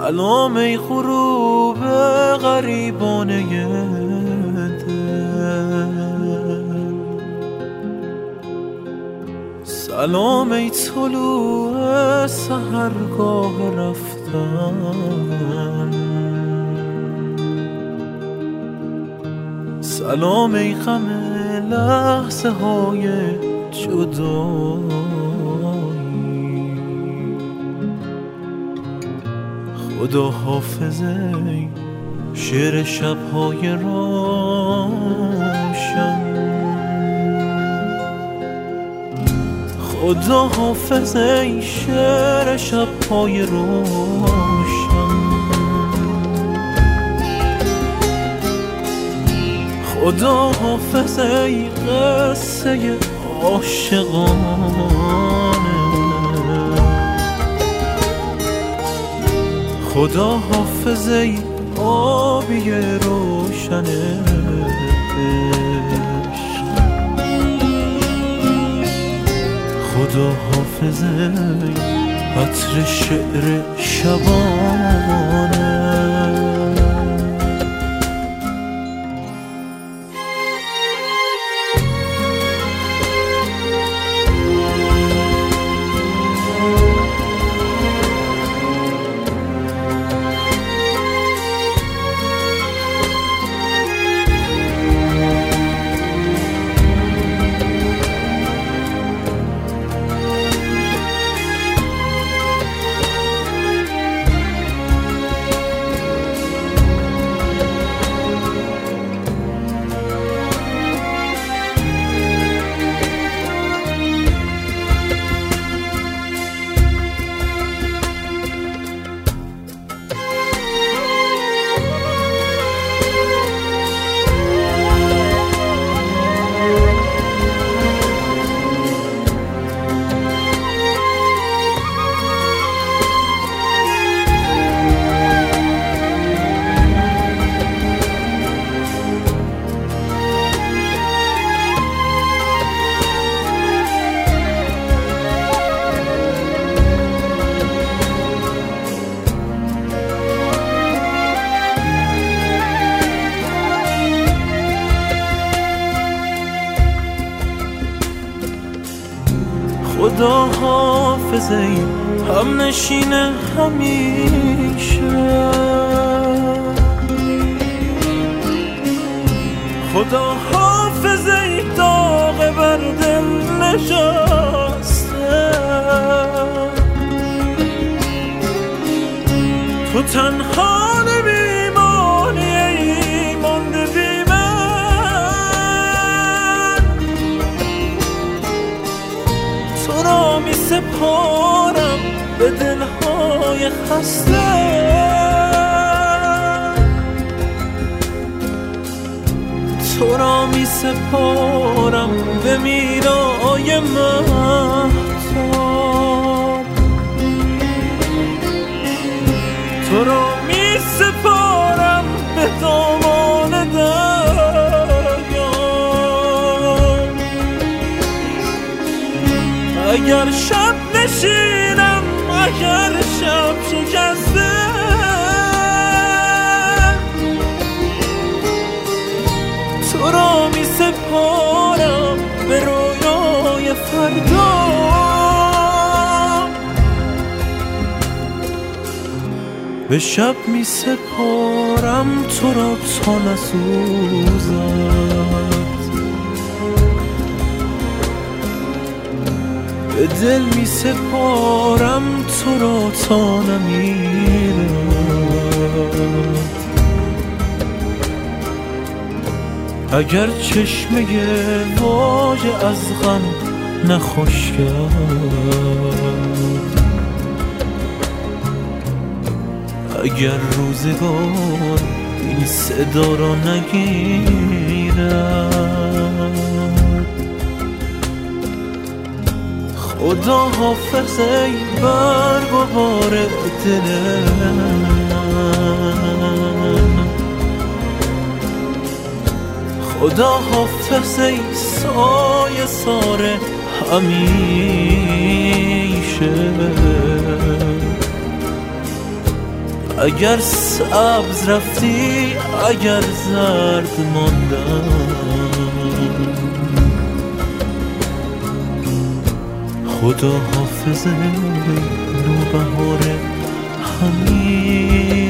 سلام ای غروب غریبانه دل، سلام ای طلوع سحرگاه رفتن، سلام ای غم لحظه های جدایی، خدا حافظ ای شعر شب‌های روشن، خدا حافظ ای شعر شب‌های روشن، خدا حافظ ای قصه عاشقانه، خدا حافظ ای آبی روشن عشق، خدا حافظ ای عطر شعر شبانه. خدا حافظ ای هم نشین همیشه، خدا حافظ ای داغ بر دل نشسته، تو تنها نمیمانی ای مانده بی من، تو را می سپارم به دلهای خسته، تو را می سپارم به میرای مهتاب، تو را می سپارم به دامان دریا، اگر شب نشینم اگر شب شکسته، تو را می سپارم به رویای فردا، به شب می سپارم تو را تا نسوزد، به دل می سپارم تو را تا نمیرد، اگر چشمه واژه از غم نخوش کرد، اگر روزگار این صدا را نگیرد، خدا حافظ ای برگ و بار دل من، خدا حافظ ای سایه سار همیشه، اگر سبز رفتی اگر زرد ماندم، خدا حافظ نوبهار همین